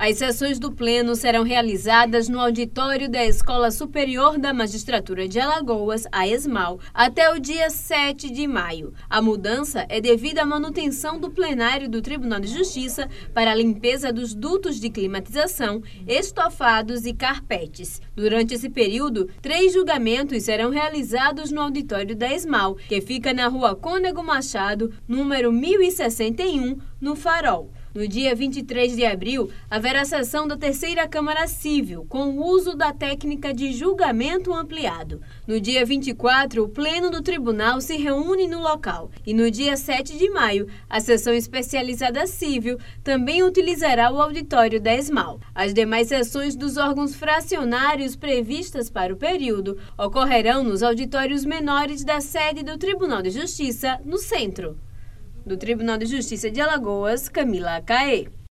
As sessões do Pleno serão realizadas no auditório da Escola Superior da Magistratura de Alagoas, a ESMAL, até o dia 7 de maio. A mudança é devido à manutenção do plenário do Tribunal de Justiça para a limpeza dos dutos de climatização, estofados e carpetes. Durante esse período, 3 julgamentos serão realizados no auditório da ESMAL, que fica na Rua Cônego Machado, número 1061, no Farol. No dia 23 de abril, haverá sessão da Terceira Câmara Civil, com o uso da técnica de julgamento ampliado. No dia 24, o Pleno do Tribunal se reúne no local. E no dia 7 de maio, a sessão especializada civil também utilizará o auditório da ESMAL. As demais sessões dos órgãos fracionários previstas para o período ocorrerão nos auditórios menores da sede do Tribunal de Justiça, no centro. Do Tribunal de Justiça de Alagoas, Camila Caê.